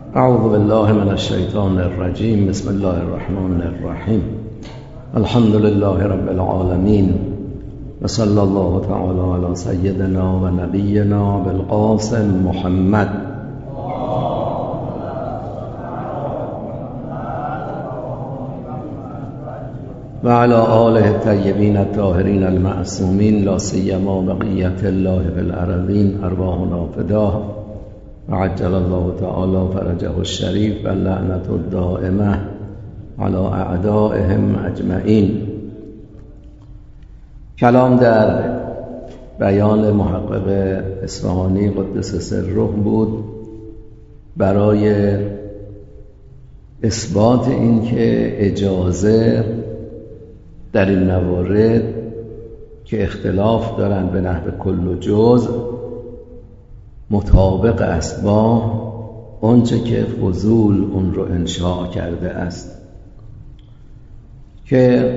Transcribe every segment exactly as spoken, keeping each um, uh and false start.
اعوذ بالله من الشیطان الرجیم. بسم الله الرحمن الرحیم. الحمد لله رب العالمین و صلی الله تعالی علی سیدنا و نبینا بالقاسم محمد و علی آله الطیبین الطاهرین المعصومین لا سیما بقیت الله فی الارضین ارواحنا فداه و عجل الله تعالی فرجه الشریف و لعنت الدائمه علی اعدائهم اجمعین. کلام در بیان محقق اصفهانی قدس سره بود برای اثبات این که اجازه در این موارد که اختلاف دارن به نحو کل و جزء مطابق است با آنچه که فضول اون رو انشاء کرده است، که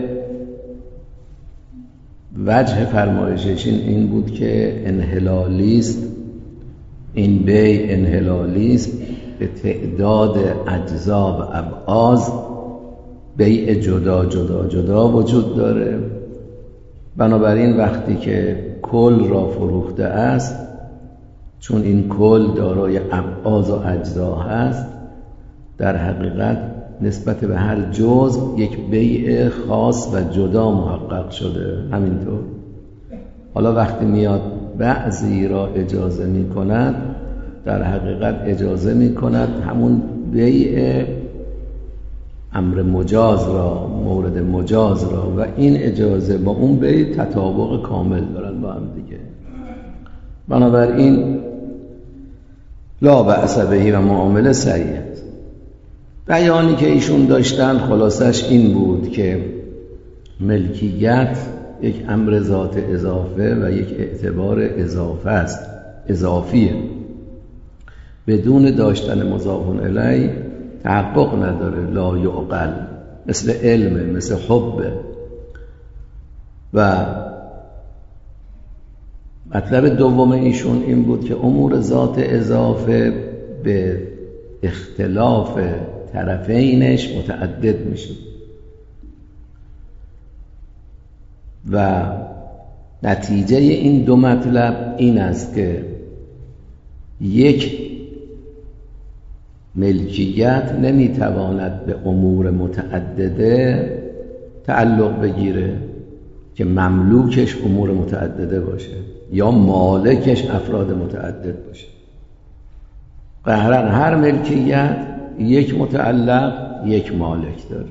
وجه فرمایششین این بود که انحلالیست، این بی انحلالیست به تعداد اجزا و ابعاض بیع جدا جدا جدا وجود داره. بنابراین وقتی که کل را فروخته است، چون این کل دارای ابعاض و اجزا هست، در حقیقت نسبت به هر جزء یک بیع خاص و جدا محقق شده. همینطور حالا وقتی میاد بعضی را اجازه می کند، در حقیقت اجازه می کند همون بیع امر مجاز را، مورد مجاز را، و این اجازه با اون بیع تطابق کامل دارن با هم دیگه. بنابراین لا بأس بهی و معامله صحیح. بیانی که ایشون داشتن خلاصش این بود که ملکیت یک امر ذات اضافه و یک اعتبار اضافه است، اضافیه، بدون داشتن مضاف الیه تحقق نداره، لا یعقل، مثل علم، مثل حب. و مطلب دوم ایشون این بود که امور ذات اضافه به اختلاف طرفینش متعدد میشه و نتیجه این دو مطلب این است که یک ملکیت نمیتواند به امور متعدده تعلق بگیره که مملوکش امور متعدده باشه یا مالکش افراد متعدد باشه. قهرن هر ملکیت یک متعلق، یک مالک داره.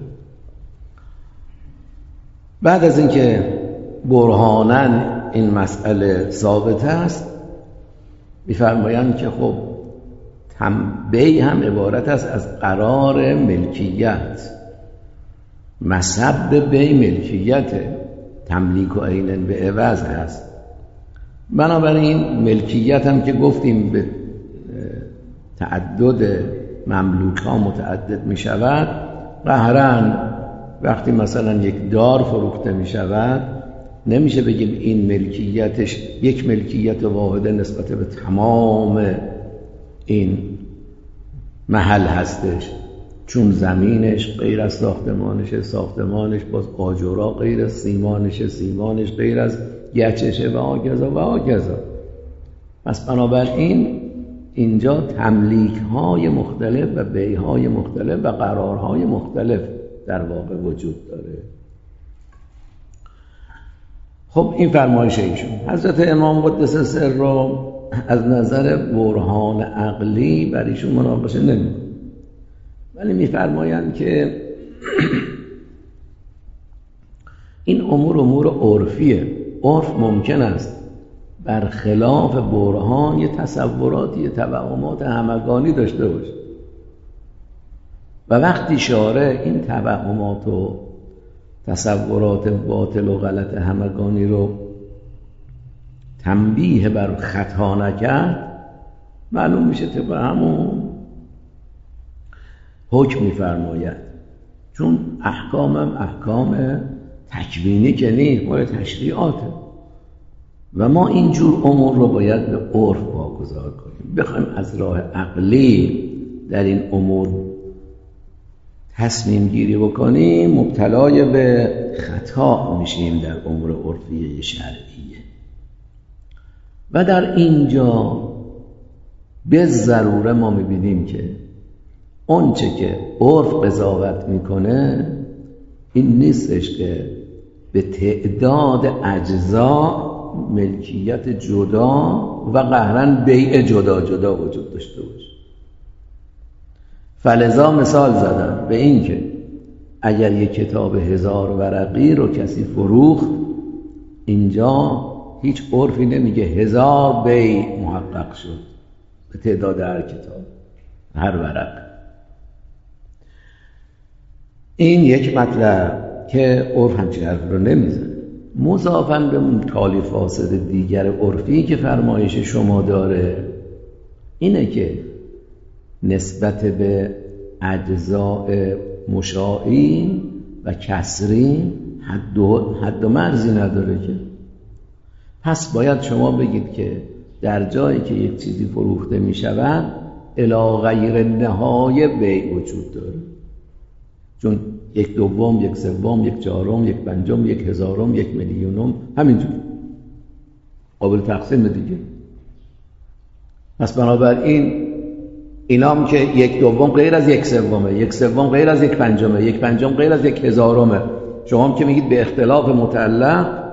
بعد از اینکه برهانن این مسئله ثابت است، می‌فرمایند که خب بی هم عبارت است از قرار ملکیت، مسبب بی ملکیت، تملیک و عین به عوض هست. بنابراین ملکیت هم که گفتیم به تعدد مملوک ها متعدد می شود. قهرن وقتی مثلا یک دار فروخته می شود، نمیشه بگیم این ملکیتش یک ملکیت واحده نسبت به تمام این محل هستش، چون زمینش غیر از ساختمانش، ساختمانش باز آجرا غیر از سیمانش، سیمانش غیر از گچشه و آگزا و آگزا. پس بنابراین اینجا تملیک های مختلف و بیع های مختلف و قرارهای مختلف در واقع وجود داره. خب این فرمایش ایشون. حضرت امام قدس سر را از نظر برهان عقلی بر ایشون مناقشه نمی‌کنه، ولی می‌فرمایند که این امور امور عرفیه. عرف ممکن است برخلاف برهان یه تصوراتی، توهمات همگانی داشته باشه و وقتی شارع این توهمات و تصورات باطل و غلط همگانی رو تنبیه بر خطا نکرد، معلوم میشه طبق همون حکم می‌فرماید. چون احکامم احکام تکوینی که نیست، مال تشریعاته و ما اینجور امور رو باید به عرف واگذار کنیم. بخوایم از راه عقلی در این امور تصمیم گیری بکنیم مبتلای به خطا میشیم در امور عرفی شرعیه. و در اینجا به ضروره ما میبینیم که اون چه که عرف قضاوت میکنه این نیستش که به تعداد اجزا ملکیت جدا و قهرن بیع جدا جدا وجود داشته باشه. فلذا مثال زدن به این که اگر یک کتاب هزار ورقی رو کسی فروخت، اینجا هیچ عرفی نمیگه هزار بیع محقق شد به تعداد هر کتاب، هر ورق. این یک مطلب که عرف همچین حرف رو نمیزنه. مضافاً به اون تالیف فاسد دیگر عرفی که فرمایش شما داره اینه که نسبت به اجزاء مشاعین و کسری حد و, حد و مرزی نداره که. پس باید شما بگید که در جایی که یک چیزی فروخته می شود الی غیر نهای بیع وجود داره، چون یک دوم، یک سوم، یک چهارم، یک پنجم، یک هزارم، یک میلیونم، همینجور قابل تقسیم دیگه. پس بنابراین اینام که یک دوم غیر از یک سومه، یک سوم غیر از یک پنجمه، یک پنجم غیر از یک هزارمه، شما هم که میگید به اختلاف متعلق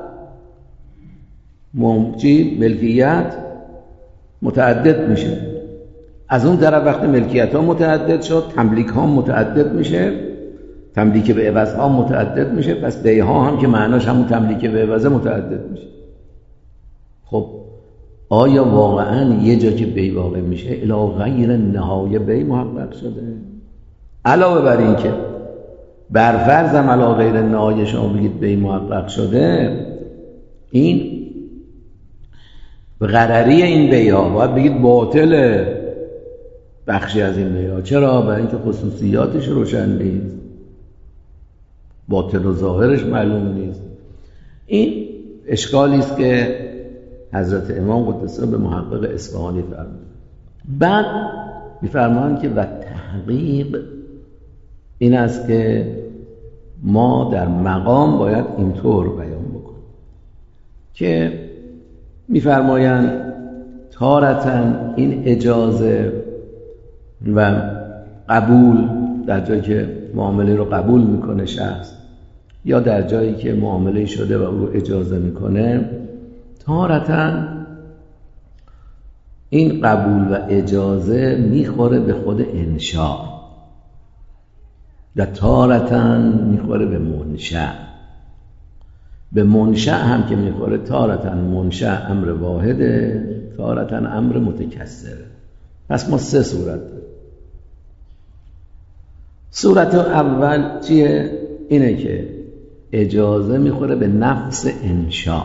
ممچی ملکیت متعدد میشه. از اون طرف وقتی ملکیت ها متعدد شد تملیک ها متعدد میشه، تملیک به عوض ها متعدد میشه، پس بیع ها هم که معناش همون تملیک به عوض متعدد میشه. خب آیا واقعا یه جا که بیع واقع میشه الی غیر نهای بیع محقق شده؟ علاوه بر این که بر فرضم الی غیر نهای شما بگید بیع محقق شده، این به غرری این بیع ها باید بگید باطل بخشی از این بیع ها. چرا؟ برای اینکه خصوصیاتش روشن نیست، باطن و ظاهرش معلوم نیست. این اشکالی است که حضرت امام قدس به محقق اصفهانی فرمود. بعد می‌فرمایند که و تحقیق این است که ما در مقام باید اینطور بیان بکنیم که می‌فرمایند تارتاً این اجازه و قبول در جایی که معامله رو قبول میکنه شخص، یا در جایی که معامله شده و او رو اجازه میکنه، تارتاً این قبول و اجازه میخوره به خود انشاء و تارتاً میخوره به منشأ. به منشأ هم که میخوره تارتاً منشأ امر واحده، تارتاً امر متکثره. پس ما سه صورت داریم. صورت اول چیه؟ اینه که اجازه میخوره به نفس انشاء.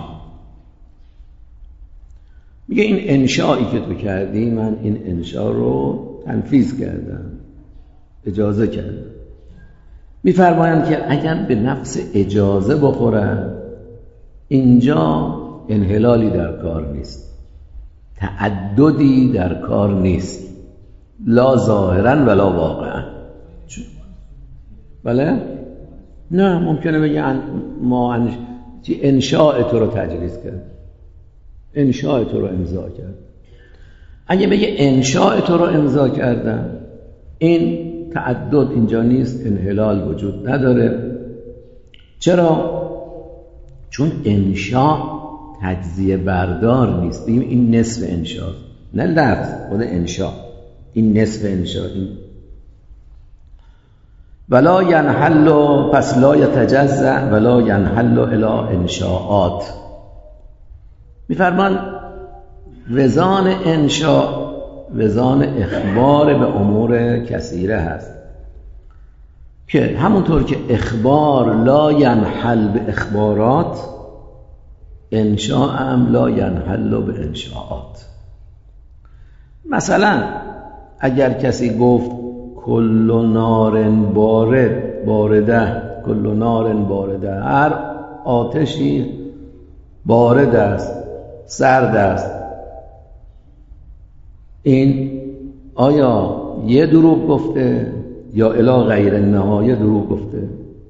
میگه این انشایی که تو کردی من این انشا رو تنفیذ کردم، اجازه کردم. میفرمایند که اگر به نفس اجازه بخورن اینجا انحلالی در کار نیست، تعددی در کار نیست، لا ظاهرا ولا واقعا. بله؟ نه ممکنه بگه ما انش... انشاء تو رو تجریز کرد، انشاء تو رو امضا کرد. اگه بگه انشاء تو رو امضا کردم، این تعدد اینجا نیست، انحلال وجود نداره. چرا؟ چون انشاء تجزیه بردار نیست. این نصف انشاء، نه لفظ، خود انشاء، این نصف انشاء. این ولا ینحل، پس لا یتجزأ ولا ینحل الی انشاءات. میفرمان وزان انشاء وزان اخبار به امور کثیره هست که همونطور که اخبار لا ینحل به اخبارات، انشاء هم لا ینحل به انشاءات. مثلا اگر کسی گفت کل نار بارد بارده، کل نار بارده، هر آتشی بارد است، سرد است، این آیا النهایه دروغ گفته یا الی غیر النهایه دروغ گفته.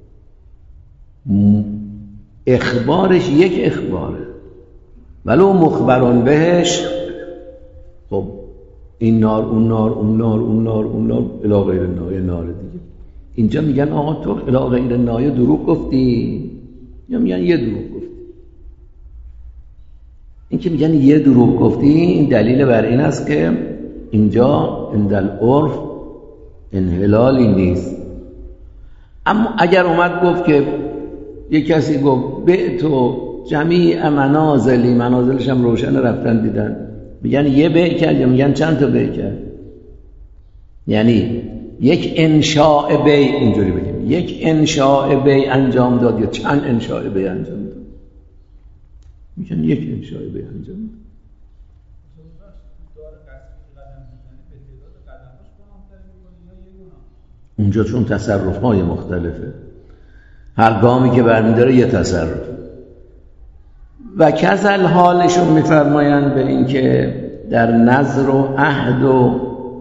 اخبارش یک اخباره ولو مخبران بهش، خب این نار اون نار اون نار اون نار اون نار الی غیر النهایه نار دیگه. اینجا میگن آقا تو الی غیر النهایه دروغ گفتی، یا میگن یه دروغ گفتی. این که میگن یه دروغ گفتی، این دلیل بر این است که اینجا عند العرف انحلالی نیست. اما اگر اومد گفت که یک کسی گفت بعتو جمیع منازلی، منازلش هم روشن رفتن دیدن، میگن یه بیع کرد یا میگن چند تا بیع کرد؟ یعنی یک انشاء بیع، اینجوری بگیم یک انشاء بیع انجام داد یا چند انشاء بیع انجام داد؟ میگن یک انشاء بیع انجام داد. اونجا چون تصرف های مختلفه، هر گامی که برمیداره یه تصرف. و کذل حالشون میفرمایند به این که در نظر و عهد و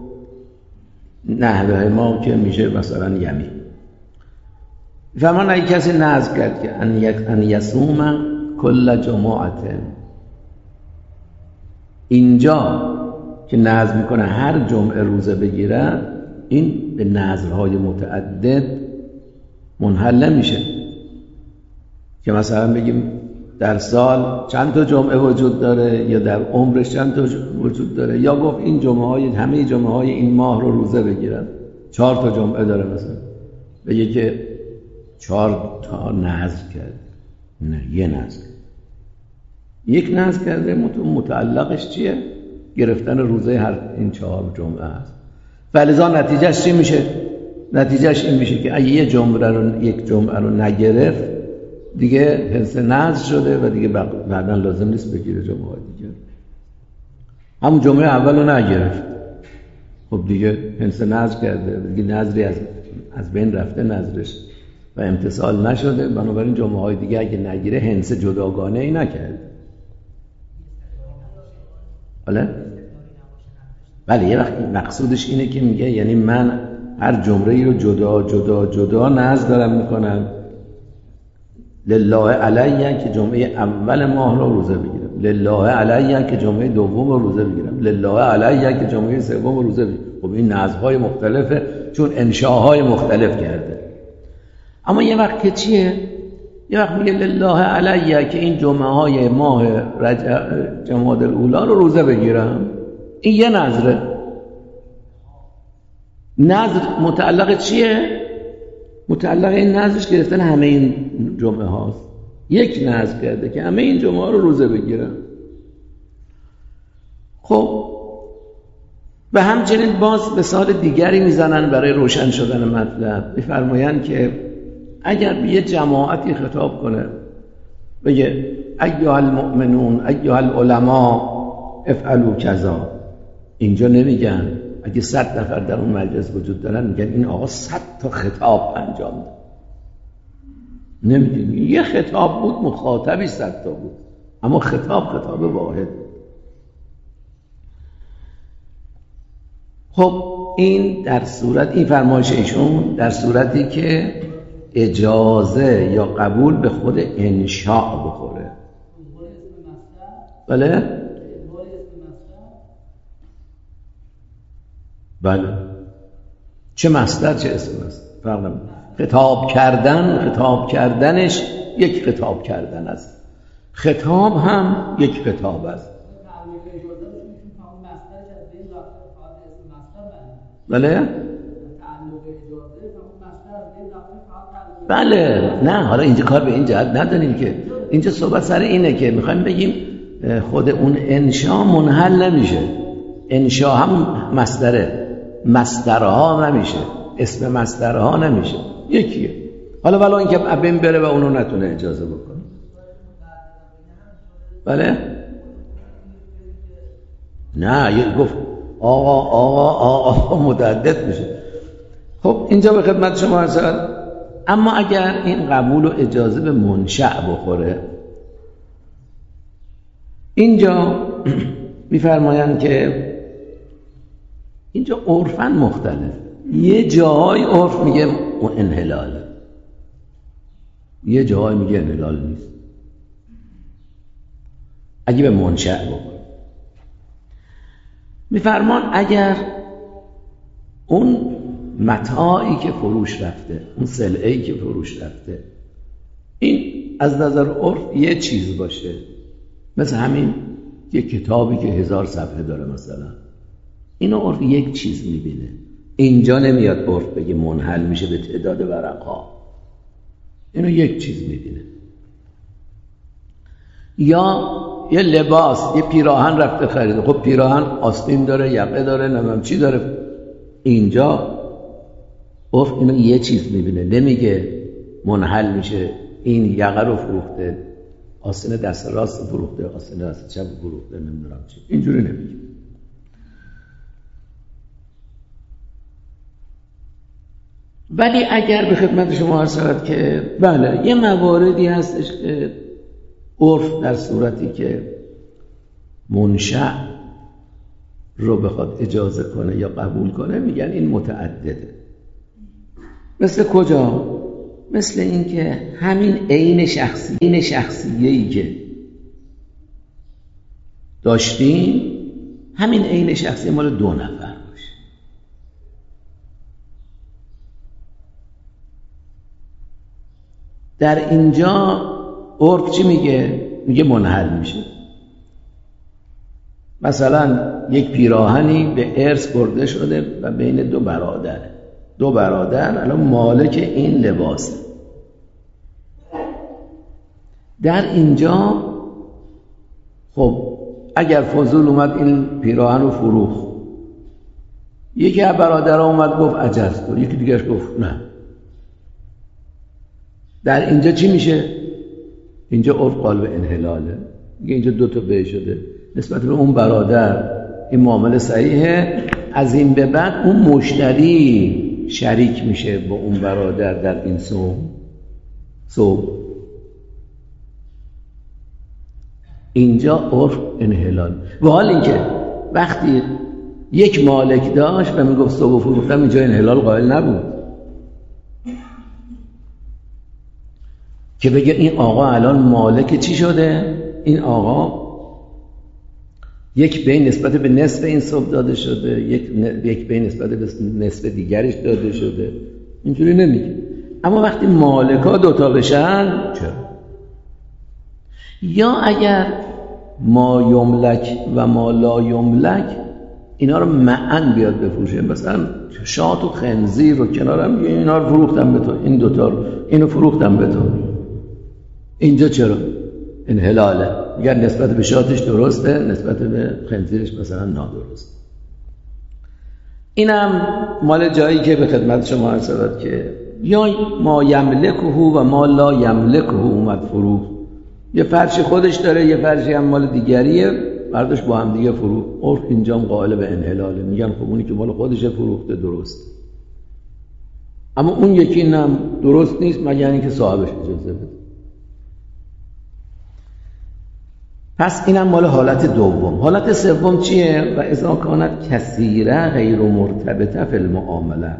نحوه ما که میشه مثلا یمین، فرمان اگه کسی نظر کرد که ان یصوم کل جمعه، اینجا که نظر میکنه هر جمعه روزه بگیره، این به نظرهای متعدد منحل نمیشه که مثلا بگیم در سال چند تا جمعه وجود داره یا در عمرش چند تا وجود داره، یا گفت این جمعه های همه جمعه های این ماه رو روزه بگیرن، چهار تا جمعه داره مثلا، بگه که چهار تا نذر کرد. نه، یه نذر، یک نذر کرده. متعلقش چیه؟ گرفتن روزه هر این چهار جمعه است. فلذا نتیجهش چی میشه؟ نتیجهش این میشه که اگه یه جمعه رو یک جمعه رو نگرفت دیگه حنس نذر شده و دیگه بعداً لازم نیست بگیره جمعه های دیگه. همون جمعه اول رو نگرفت، خب دیگه حنس نذر کرده، دیگه نذری از از بین رفته نذرش و امتثال نشده، بنابراین جمعه های دیگه اگه نگیره حنس جداگانه ای نکرد. بله؟ بله، یه وقت مقصودش اینه که میگه یعنی من هر جمعه ای رو جدا جدا جدا نذر دارم میکنم، لله علیه که جمعه اول ماه رو روزه بگیرم، لله علیه که جمعه دوم رو روزه بگیرم، لله علیه که جمعه سوم رو روزه بگیرم. خب این نذرهای مختلفه چون انشاءهای مختلف کرده. اما یه وقت که چیه؟ یه وقت میگه لله علیه که این جمعه های ماه جمادی الاولی رو روزه بگیرم، این یه نذره. نذر متعلق چیه؟ متعلق این نذرش گرفتن همه این جمعه هاست. یک نذر کرده که همه این جمعه ها رو روزه بگیرن. خب به همچنین باز مثال دیگری میزنن برای روشن شدن مطلب. میفرمایند که اگر به یه جماعتی خطاب کنه بگه ایها المؤمنون ایها العلماء افعلوا کذا، اینجا نمیگن اگه صد نفر در اون مجلس وجود دارن میگن این آقا صد تا خطاب انجام داد. نمیگن یه خطاب بود، مخاطبی صد تا بود، اما خطاب خطاب واحد. خب این در صورت این فرمایش ایشون در صورتی که اجازه یا قبول به خود انشاء بخوره. بله؟ بله، چه مصدر چه اسم است فرق نمیکنه. خطاب کردن، خطاب کردنش یک خطاب کردن است، خطاب هم یک خطاب است. بله؟ بله، نه حالا اینجا کار به این جهت نداریم که اینجا صحبت سر اینه که میخوایم بگیم خود اون انشا منحل نمیشه. انشا هم مصدره، مصدرها نمیشه، اسم مصدرها نمیشه، یکیه. حالا ولی اینکه ابن بره و اونو نتونه اجازه بکنه. بله؟ نه، یه گفت آقا آقا آقا متعدد میشه. خب اینجا به خدمت شما هستم. اما اگر این قبول و اجازه به منشأ بخوره، اینجا میفرمایند که اینجا عرفاً مختلف. یه جاهای عرف میگه انحلاله، یه جاهای میگه انحلال نیست اگه به منشأ بکنه. میفرمان اگر اون متاعی که فروش رفته، اون سلعه‌ای که فروش رفته، این از نظر عرف یه چیز باشه، مثل همین یه کتابی که هزار صفحه داره مثلا، اینو عرف یک چیز میبینه. اینجا نمیاد عرف بگه منحل میشه به تعداد ورقها، اینو یک چیز میبینه. یا یه لباس، یه پیراهن رفته خریده، خب پیراهن آستین داره، یقه داره، نمیدونم چی داره، اینجا عرف اینو یه چیز میبینه، نمیگه منحل میشه این یقه رو فروخته، آستین دست راست فروخته، آستین دست چپ فروخته، نمیدونم چی، اینجوری نمیگه. ولی اگر به خدمت شما عرض شود که بله یه مواردی هستش که عرف در صورتی که منشأ رو بخواد اجازه کنه یا قبول کنه میگن این متعدده. مثل کجا؟ مثل این که همین عین شخصی این شخصیه‌ای که داشتیم، همین عین شخصی مال دو نفر باشه. در اینجا عرف چی میگه؟ میگه منحل میشه. مثلا یک پیراهنی به ارث برده شده و بین دو برادره، دو برادر الان مالک این لباسه. در اینجا خب اگر فضول اومد این پیراهن رو فروخت، یکی از برادرها اومد گفت عجز کن، یکی دیگرش گفت نه، در اینجا چی میشه؟ اینجا عرف قالب انحلاله، میگه اینجا دو تا بیع شده، نسبت به اون برادر این معامله صحیحه، از این به بعد اون مشتری شریک میشه با اون برادر در این سوم سوم اینجا عرف انحلال. و حال اینکه وقتی یک مالک داشت و میگفت سوم فروختم، اینجا انحلال قائل نبود که بگه این آقا الان مالک چی شده؟ این آقا یک بین نسبت به نصف این صبح داده شده، یک یک بین نسبت به نصف دیگرش داده شده، اینجوری نمیگه. اما وقتی مالکا دوتا بشن چرا؟ یا اگر ما یملک و ما لا یملک اینا رو معاً بیاد بفروشه، مثلا شات و خنزیر رو کنار هم میگه اینا رو فروختم به تو، این دوتا رو اینو فروختم به تو، اینجا چرا؟ انحلاله. اگر نسبت به شاتش درسته، نسبت به خنزیرش مثلا نادرست. اینم مال جایی که به خدمت شما عرض شد که یا ما یملکه و ما لا یملکه اومد فروخت، یه فرشی خودش داره، یه فرشی هم مال دیگریه، برداشت با هم دیگه فروخت. عرف اینجا قائل به انحلاله، میگن خب اونی که مال خودش فروخته درست، اما اون یکی هم درست نیست مگر اینکه صاحبش اجازه بده. پس اینم مال حالت دوم. حالت سوم چیه؟ و اذا کانت کثیره غیر مرتبطه فی المعامله،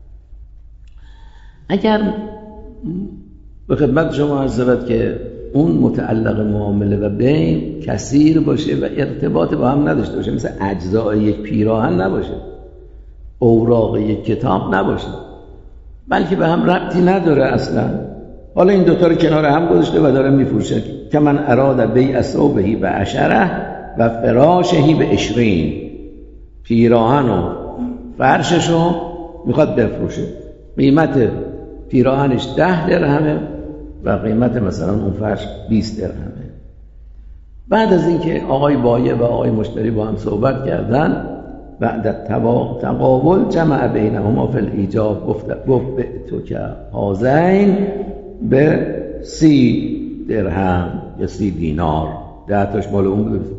اگر به خدمت شما عرض شود که اون متعلق معامله و بین کثیر باشه و ارتباط با هم نداشته باشه، مثل اجزای یک پیراهن نباشه، اوراق یک کتاب نباشه، بلکه به هم ربطی نداره اصلا، حالا این دوتا رو کنار هم گذاشته و داره میفروشه، که من اراد بیع ثوبه به عشره و فراشه به عشرین، پیراهن و فرشش رو میخواد بفروشه، قیمت پیراهنش ده درهمه و قیمت مثلا اون فرش بیست درهمه. بعد از اینکه آقای بایع و آقای مشتری با هم صحبت کردن، بعد تقابل جمع بینهما فی الایجاب، گفت گفت به تو که هازین به سی درهم یا سی دینار، ده تاش مال اون بود.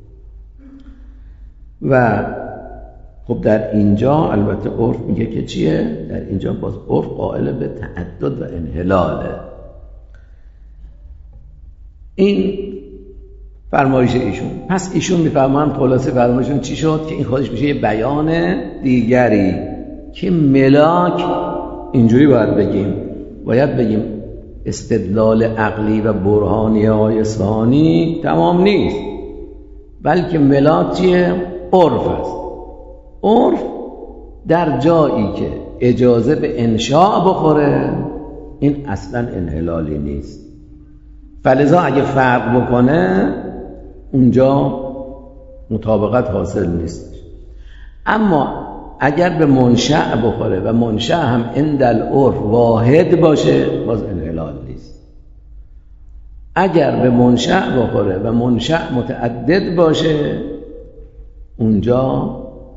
و خب در اینجا البته عرف میگه که چیه؟ در اینجا باز عرف قائل به تعدد و انحلاله. این فرمایش ایشون. پس ایشون میفهمن خلاصه فرمایشون چی شد که این خودش میشه یه بیان دیگری که ملاک اینجوری باید بگیم، باید بگیم استدلال عقلی و برهانی های اصفهانی تمام نیست، بلکه ملاک چیه؟ عرف است. عرف در جایی که اجازه به انشاء بخوره این اصلا انحلالی نیست، فلذا اگه فرق بکنه اونجا مطابقت حاصل نیست. اما اگر به منشأ بخوره و منشأ هم عند العرف واحد باشه باز انحلال نیست. اگر به منشأ بخوره و منشأ متعدد باشه اونجا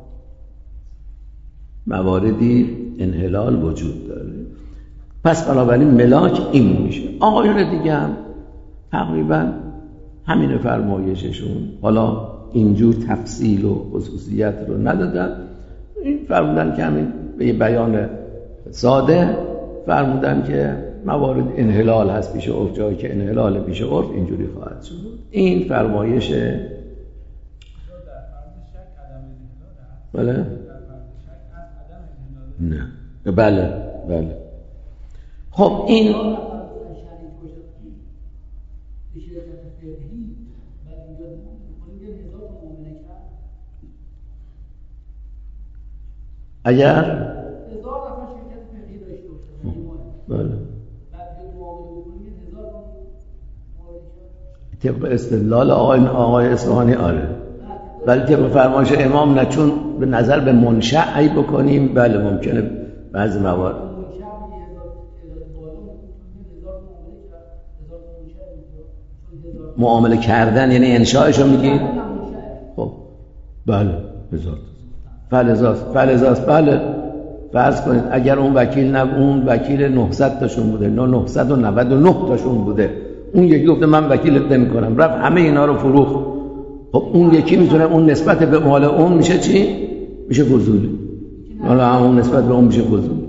مواردی انحلال وجود داره. پس بنابراین ملاک این میشه. آقایون دیگه هم تقریبا همین فرمایششون، حالا اینجور تفصیل و خصوصیت رو ندادن، این فرمودن که همین به یه بیان ساده فرمودن که موارد انحلال هست پیش عرف، جایی که انحلال پیش عرف اینجوری خواهد شد. این فرمایش بله نه بله بله. خب این اگر بله طبق استدلال آقای آقای اصفهانی آره، ولی طبق فرمایش امام نه، چون به نظر به منشأ بکنیم بله ممکنه بعضی موارد معامله کردن یعنی انشاءش رو میگید. خب بله هزار فلزاست فلزاست بله. فرض کنید اگر اون وکیل نه اون وکیل نهصد تاشون بوده نه نهصد و نود و نه تاشون بوده، اون یکی گفته من وکیلت نمی‌کنم رفت همه اینا رو فروخت، خب اون یکی میتونه اون نسبت به مال اون میشه چی؟ میشه فضولی. حالا همون نسبت به اون میشه فضولی.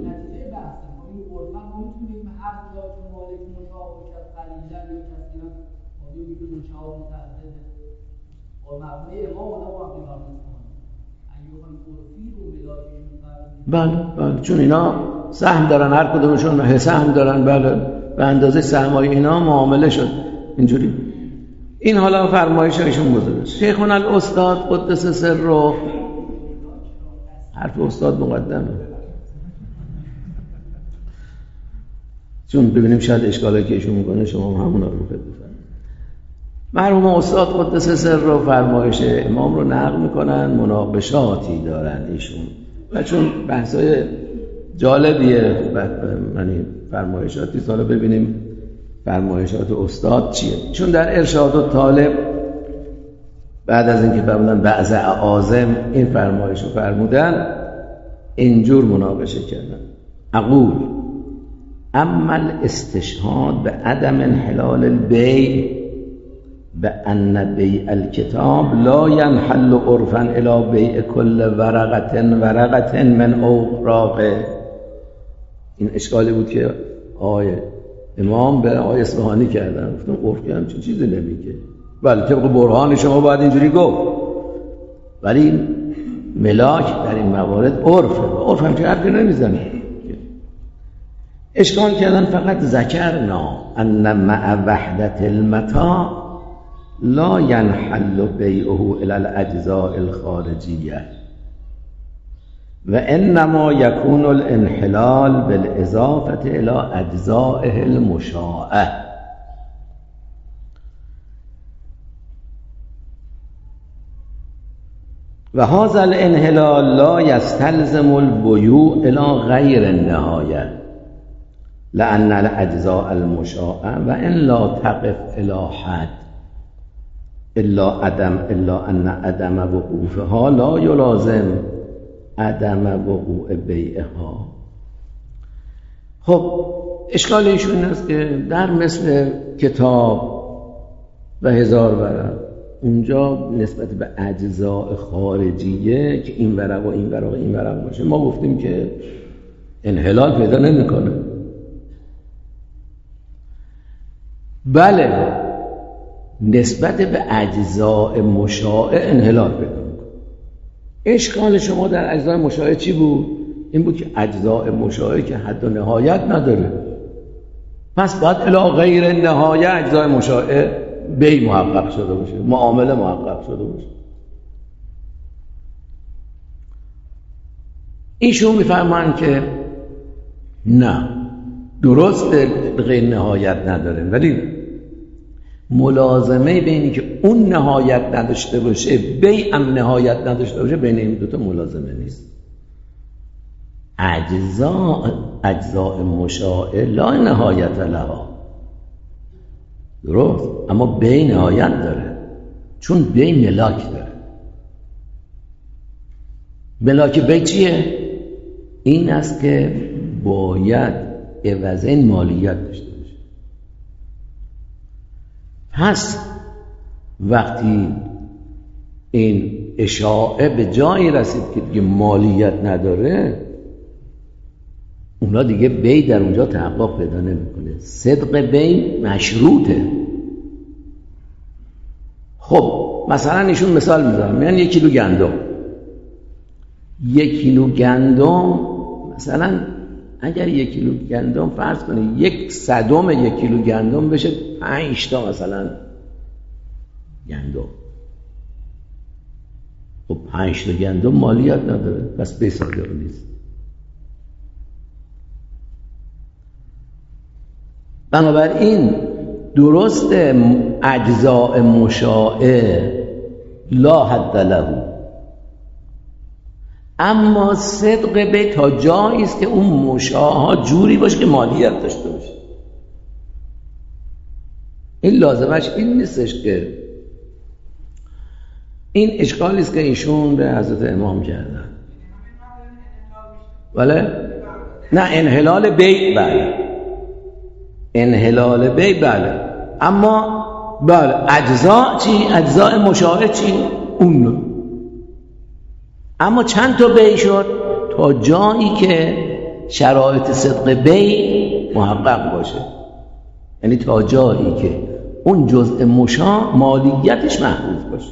بله بله، چون اینا سهم دارن، هر کدومشون سهم دارن، بله به اندازه سهمای اینا معامله شد اینجوری. این حالا فرمایش ایشون بزرگه. شیخون الاستاد قدس سره، حرف استاد مقدمه چون ببینیم شاید اشکالی که ایشون میکنه شما همون رو بفرمایید. مرحوم استاد قدس سره فرمایش امام رو نقل میکنن، مناقشاتی دارن ایشون و چون بحثای جالبیه یعنی فرمایشاتی، حالا ببینیم فرمایشات استاد چیه. چون در ارشاد الطالب بعد از اینکه فرمودن بعض اعاظم این فرمایش رو فرمودن اینجور مناقشه کردن. اقول اما الاستشهاد به عدم انحلال البیع به ان بیع الکتاب لا ينحل عرفا الی بیع کل ورقه ورقه من اوراقه. این اشکالی بود که آقای امام به آقای اصفهانی کردن، گفتم عرف که همچین چیزی نمیگه. بله طبق برهان شما باید اینجوری گفت، ولی ملاک در این موارد عرفه، عرف همچین حرفی نمیزنه. اشکال کردن فقط ذکرنا ان مع وحدت المتاع لا ينحل بیعه الى الاجزاء الخارجیه و انما يكون الانحلال بالاضافه الى اجزائه المشاعه. و هذا الانحلال لا يستلزم البيوع الى غير النهايه لان الاجزاء المشاعه و ان لا تقف الى حد الا عدم الا ان عدم وقوفها لا يلازم عدم وقوع بیعها. خب اشکال ایشون است که در مثل کتاب و هزار ورق اونجا نسبت به اجزاء خارجیه که این ورق و این ورق و این ورق باشه ما گفتیم که انحلال پیدا نمیکنه. بله نسبت به اجزاء مشاع انحلال پیدا میکنه. اشکال شما در اجزاء مشاع چی بود؟ این بود که اجزاء مشاع که حد و نهایت نداره، پس باید الی غیر نهایه اجزاء مشاع بی محقق شده باشه، معامله محقق شده باشه. ایشون میفهمن که نه، درست غیر نهایت نداره، ولی ملازمه بینی که اون نهایت نداشته باشه بی هم نهایت نداشته باشه بین این دوتا ملازمه نیست. اجزاء اجزاء مشاع لا نهایت لها، درست، اما بی نهایت داره، چون بی ملاک داره. ملاک بی چیه؟ این است که باید عوضین مالیت داشته باشه. پس وقتی این اشاعه به جایی رسید که دیگه مالیت نداره، اونا دیگه بی در اونجا تحقق پیدا نمیکنه. صدق بی مشروطه. خب مثلا ایشون مثال میذارم، میگن یک کیلو گندم، یک کیلو گندم مثلا اگر یک کیلو گندم فرض کنید یک صدم یک کیلو گندم بشه پنج تا مثلا گندم. خب پنج تا گندم مالیت نداره، پس بی صادق نیست. بنابراین درست اجزاء مشاع لا حد له، اما صدق به تا جایی است که اون مشاع ها جوری باشه که مالیت داشته باشه. این لازمش این نیستش که این اشکالی است که ایشون به حضرت امام کردن. بله؟ نه انحلال بی بله، انحلال بی بله، اما بله اجزاء چی؟ اجزاء مشاع چی؟ اون. اما چند تا بی شد؟ تا جایی که شرایط صدق بی محقق باشه، یعنی تا جایی که اون جزء مشاع مالیتش محفوظ باشه.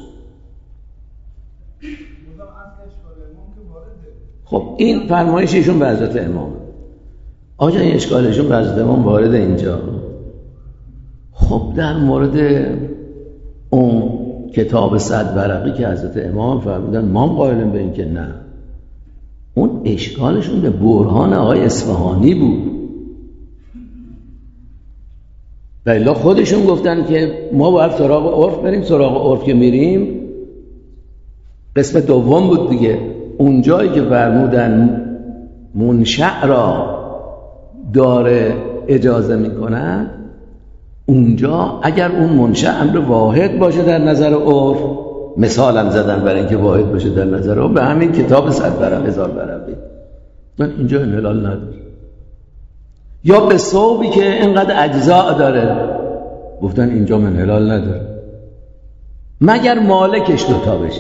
خب این فرمایششون به حضرت امام. آجا این اشکالشون به حضرت امام وارد اینجا. خب در مورد اون کتاب صد ورقی که حضرت امام فرمودن ما قائلیم به این که نه، اون اشکالشون به برهان آقای اصفهانی بود. بلا خودشون گفتن که ما باید سراغ عرف بریم، سراغ عرف که میریم قسم دوم بود دیگه، اون جایی که فرمودن منشأ را داره اجازه میکنن، اونجا اگر اون منشأ امر واحد باشه در نظر عرف، مثالم زدن برای اینکه واحد باشه در نظر عرف، به همین کتاب صد ورق هزار ورقی، من اینجا انحلال نداره. یا به صوبی که اینقدر اجزاء داره، گفتن اینجا انحلال نداره مگر مالکش دوتا بشه،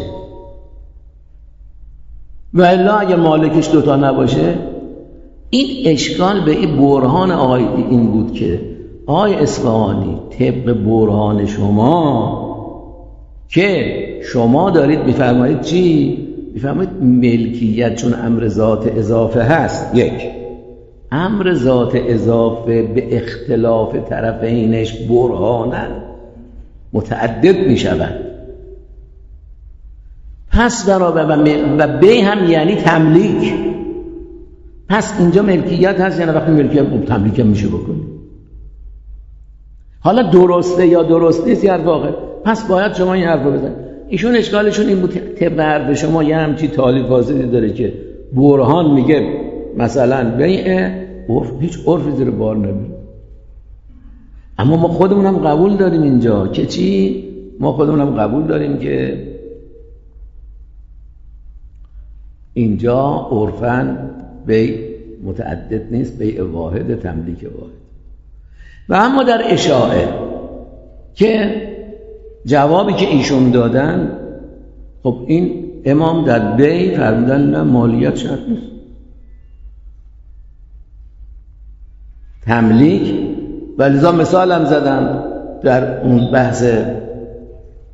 و الا اگر مالکش دوتا نباشه. این اشکال به این برهان آقای این بود که آقای اصفهانی طبق برهان شما که شما دارید میفرمایید چی؟ میفرمایید ملکیت چون امر ذات اضافه هست، یک امر ذات اضافه به اختلاف طرفینش برهانن متعدد میشوند. پس برابر و به هم یعنی تملیک، پس اینجا ملکیت هست، یعنی وقتی ملکیت تملیک هم میشه بکنی. حالا درسته یا درست نیست هر واقع، پس باید شما این حرف رو بزنید. ایشون اشکالشون این بود طبق حرف شما یه همچی تالیف فاسدی داره که برهان میگه مثلا بیع عرف، هیچ عرفی زیر بار نمیره. اما ما خودمون هم قبول داریم اینجا که چی؟ ما خودمون هم قبول داریم که اینجا عرفاً بیع متعدد نیست، بیع واحد، تملیک واحد. و اما در اشاعه که جوابی که ایشون دادن، خب این امام در بیع فرمودن نه مالیت شرط نیست، تملیک. و لذا مثال هم زدن در اون بحث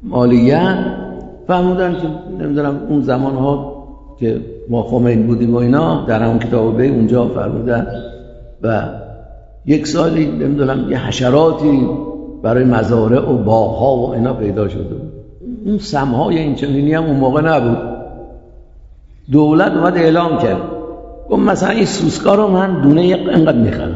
مالیت فرمودن که نمیدونم اون زمانها که ما خمینی بودیم و اینا در همون کتاب بی اونجا فرمودن و یک سالی نمیدونم یه حشراتی برای مزارع و باغ‌ها و اینا پیدا شده. اون سمهای این چنینی هم اون موقع نبود. دولت اومد اعلام کرد گفت مثلا این سوسکا رو من دونه یک انقدر میخرم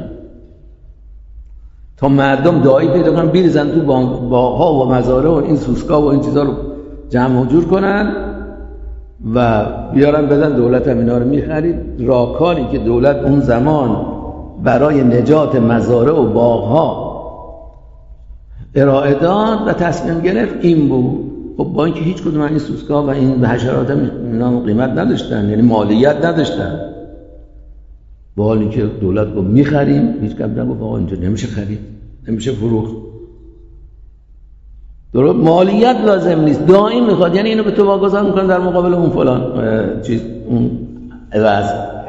تا مردم دایی پیدا کنن بریزن تو باغ‌ها و مزارع و این سوسکا و این چیزا رو جمع و جور کنن و بیارن بدن. دولت هم اینا رو میخرید. راهکاری که دولت اون زمان برای نجات مزارع و باغ‌ها ارائه داد و تصمیم گرفت این بود. خب با اینکه هیچ کدوم این سوسکا و این حشرات هم اینا قیمت نداشتن، یعنی مالیت نداشتن، با حال اینکه دولت رو میخریم هیچ کم نگفت آقا اینجا نمیشه خرید، نمیشه فروخت. درست مالیت لازم نیست، دائم میخواد، یعنی اینو به تو واگذار میکنن در مقابل اون فلان چیز اون عوض.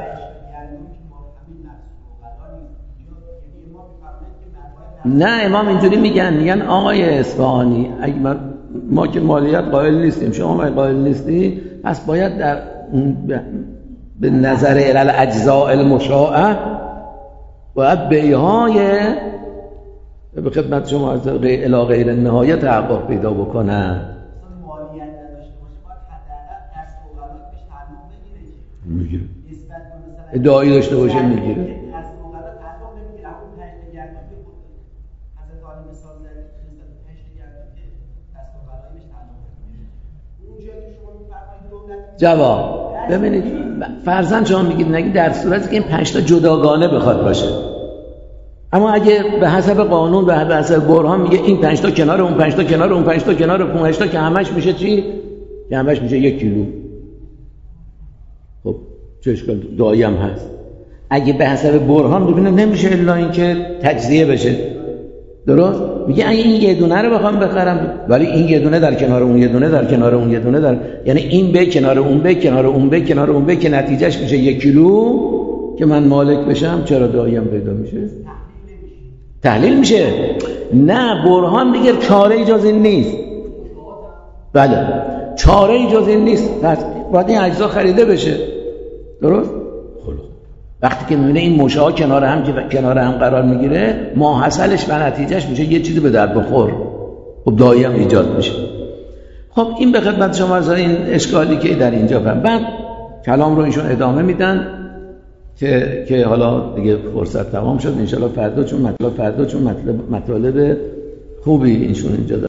نه امام اینجوری میگن، میگن آقای اصفهانی اگه ما که مالیت قائل نیستیم، شما ما قائل نیستی، پس باید در به نظر علل اجزاء المشاعه باید بیهای به خدمت شما از الی غیر النهایه تحقق پیدا بکنن. مالیت نداشته باشه باید حداقل کسب و غلات بهش تعلق بگیره. میگیره. نسبت به مثلا ادعایی داشته باشه میگیره. کسب و غلات تعلق نمیگیره. اون پنج گردان که حضرت علی مثال زد نسبت به پنج گردان که کسب و غلات بهش تعلق نمیگیره. اونجا که شما میفرمایید دولت جواب ببینید فرضاً شما میگید نگید در صورتی که این پنج تا جداگانه بخواد باشه، اما اگه به حسب قانون و به حسب برهان میگه این پنج تا کنار اون پنج تا کنار اون پنج تا کنار اون پنج تا که همش میشه چی؟ که همش میشه یک کیلو. خب چه اشکال دایی هم هست. اگه به حسب برهان ببینه نمیشه الا اینکه تجزیه بشه. درست؟ میگه اگه این یه دونه رو بخوام بخرم ولی این یه دونه در کنار اون یه دونه در کنار اون یه دونه در، یعنی این به کنار اون به کنار اون به کنار اون به که نتیجهش میشه یک کیلو که من مالک بشم، چرا دایی هم پیدا میشه؟ تحلیل میشه. نه برهان میگه چاره جز این نیست. بله چاره جز این نیست، پس باید این اجزا خریده بشه. درست؟ وقتی که میبینه این مشاها کنار هم که کنار هم قرار میگیره، ماحصلش و نتیجهش میشه یه چیزی به درد بخور، خب دایی هم ایجاد میشه. خب این به خدمت شما از این اشکالی که در اینجا فهم. بعد کلام رو اینشون ادامه میدن که که حالا دیگه فرصت تمام شد، ان شاءالله فردا چون مطلب فردا چون مطلب مطالب خوبی اینشون اینجا